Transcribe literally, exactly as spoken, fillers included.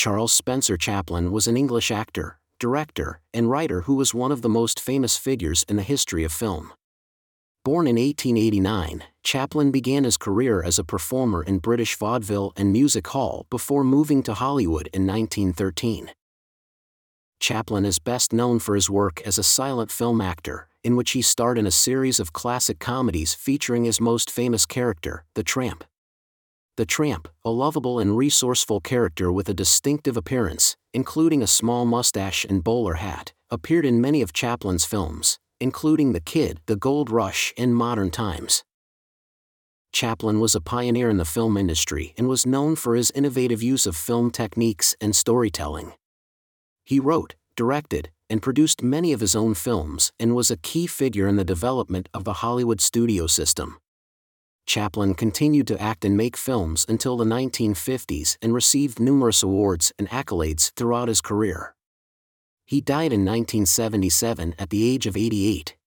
Charles Spencer Chaplin was an English actor, director, and writer who was one of the most famous figures in the history of film. Born in eighteen eighty-nine, Chaplin began his career as a performer in British vaudeville and music hall before moving to Hollywood in nineteen thirteen. Chaplin is best known for his work as a silent film actor, in which he starred in a series of classic comedies featuring his most famous character, the Tramp. The Tramp, a lovable and resourceful character with a distinctive appearance, including a small mustache and bowler hat, appeared in many of Chaplin's films, including The Kid, The Gold Rush, and Modern Times. Chaplin was a pioneer in the film industry and was known for his innovative use of film techniques and storytelling. He wrote, directed, and produced many of his own films and was a key figure in the development of the Hollywood studio system. Chaplin continued to act and make films until the nineteen fifties and received numerous awards and accolades throughout his career. He died in nineteen seventy-seven at the age of eighty-eight.